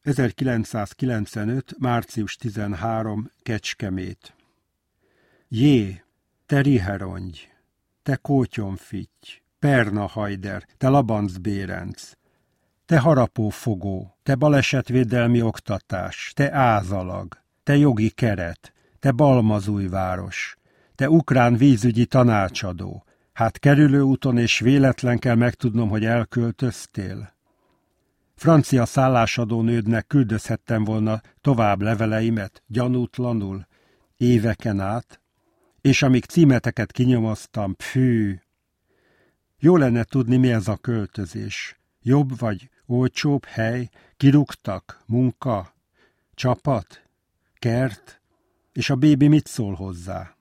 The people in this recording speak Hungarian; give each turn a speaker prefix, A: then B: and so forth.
A: 1995. március 13. Kecskemét. Jé, te riherongy, te kótyonfitty, pernahajder, te labancbérenc, te harapófogó, te balesetvédelmi oktatás, te ázalag, te jogi keret, te Balmazújváros, te ukrán vízügyi tanácsadó, hát kerülőúton és véletlen kell megtudnom, hogy elköltöztél. Francia szállásadónődnek küldözhettem volna tovább leveleimet, gyanútlanul, éveken át, és amíg címeteket kinyomoztam, pfű! Jó lenne tudni, mi ez a költözés. Jobb vagy olcsóbb hely, kirúgtak, munka, csapat, kert, és a bébi mit szól hozzá?